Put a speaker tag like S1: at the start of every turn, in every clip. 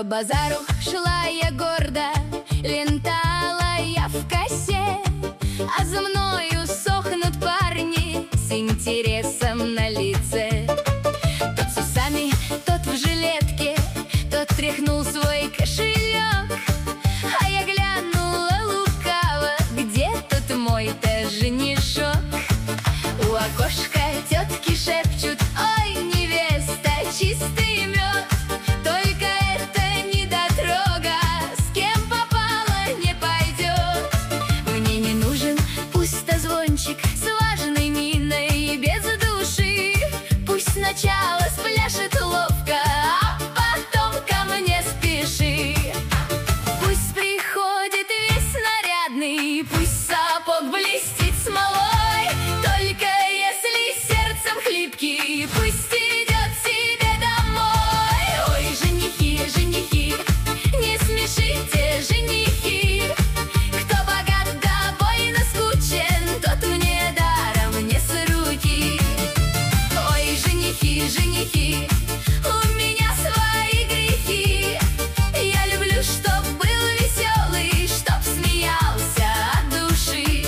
S1: По базару шла я гордо, лентала я в косе, а за мною сохнут парни с интересом на лице. Тот с усами, тот в жилетке, тот тряхнул свой кошелек, а я глянула лукаво, где тот мой-то женишок. У окошка тетки шепчут: ой, невеста, чистый мед. Только это недотрога, с кем попало, не пойдет. Мне не нужен пустозвончик с важной миной и без души. Пусть сначала спляшет ловко, а потом ко мне спеши. Пусть приходит весь нарядный, пусть сапог блестит смолой, только если сердцем хлипкий, пусть идет себе домой. Ой, женихи, женихи, не смешите, женихи. Кто богат да бойно скучен, тот мне даром не с руки. Ой, женихи, женихи, у меня свои грехи. Я люблю, чтоб был веселый, чтоб смеялся от души.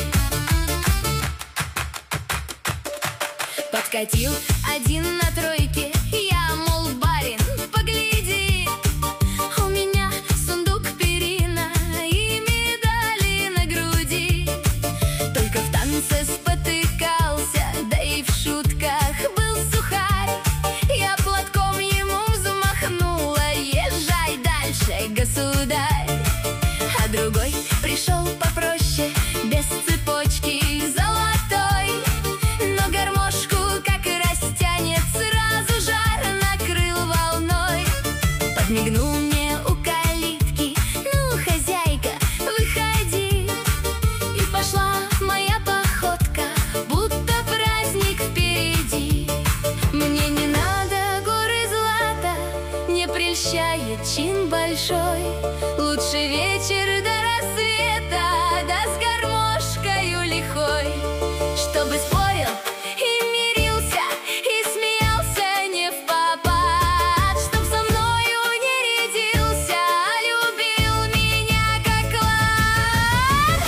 S1: Подкатил один на тройке, я, мол, барин, погляди. У меня сундук, перина и медали на груди. Только в танце спотыкался, да и в шутках был сухарь. Я платком ему взмахнула: езжай дальше, государь. А другой пришел попроще, без цепочки золотой, но гармошку как растянет, сразу жар накрыл волной. Подмигнул мне у калитки: ну, хозяйка, выходи. И пошла моя походка, будто праздник впереди. Мне не надо горы злата, не прельщает чин большой. Лучше вечер до рассвета, да с гармошкою лихой. Чтобы спорил и мирился, и смеялся не впопад, чтоб со мною не рядился, а любил меня как клад.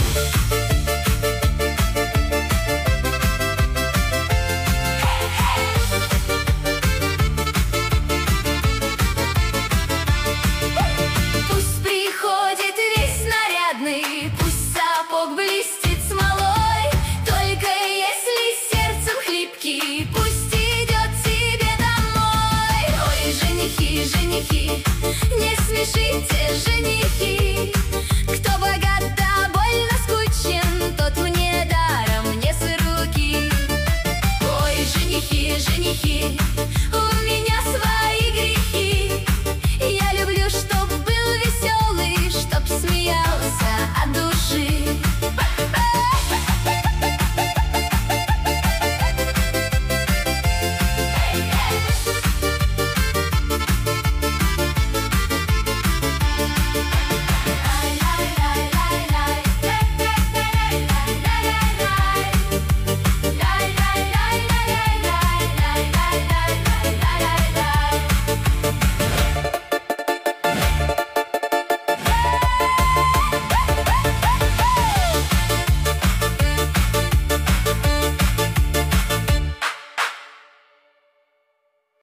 S1: Пусть приходит весь нарядный, пусть сапог блестит смолой, только если сердцем хлипкий, пусть идет себе домой. Ой, женихи, женихи, не смешите, женихи. Кто богат да больно скучен, тот мне даром не с руки. Ой, женихи, женихи,